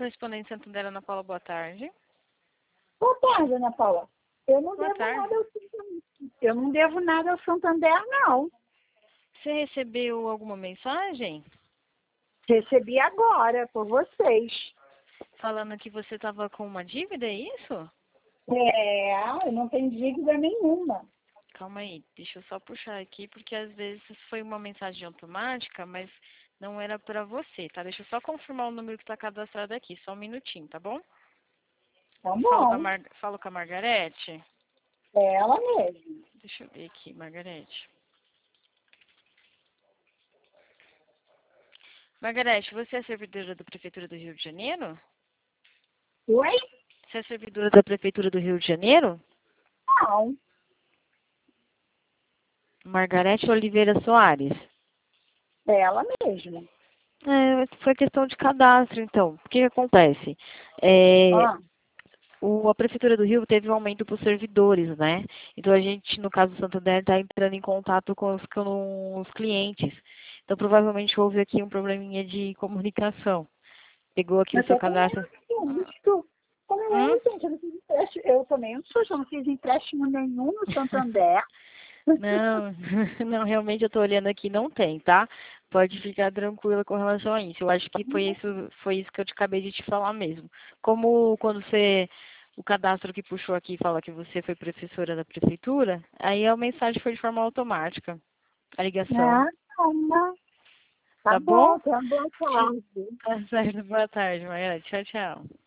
correspondente Santander, Ana Paula, boa tarde. Boa tarde, Ana Paula. Eu não Boa devo tarde. nada ao Santander. Eu não devo nada ao Santander, não. Você recebeu alguma mensagem Recebi agora, por vocês. falando que você estava com uma dívida, é isso? Eu não tenho dívida nenhuma. Calma aí, deixa eu só puxar aqui, porque às vezes foi uma mensagem automática, mas não era para você, tá? Deixa eu só confirmar o número que está cadastrado aqui, só um minutinho, tá bom? Tá Falo bom. falo com a Margarete? É ela mesmo. Deixa eu ver aqui, Margarete. Margarete, você é servidora da Prefeitura do Rio de Janeiro? Oi? Você é servidora da Prefeitura do Rio de Janeiro? Não. Margarete Oliveira Soares. É ela mesma. Foi questão de cadastro, então. O que acontece? Ah, A Prefeitura do Rio teve um aumento para os servidores, né? Então, a gente, no caso do Santander, está entrando em contato com os clientes. Então, provavelmente houve aqui um probleminha de comunicação. Pegou aqui o mas seu eu também cadastro. não fiz. Como Hum? é, gente? Eu não fiz empréstimo. Eu também não sou, eu não fiz empréstimo nenhum no Santander. Não, não, realmente eu estou olhando aqui, não tem, tá? Pode ficar tranquila com relação a isso. Eu acho que foi isso que eu acabei de te falar mesmo. Como quando o cadastro que puxou aqui fala que você foi professora da prefeitura, aí a mensagem foi de forma automática, a ligação. Ah, não. Tá Tá bom? bom, tenha uma boa tarde. Tá certo, boa tarde, Maria. Tchau, tchau.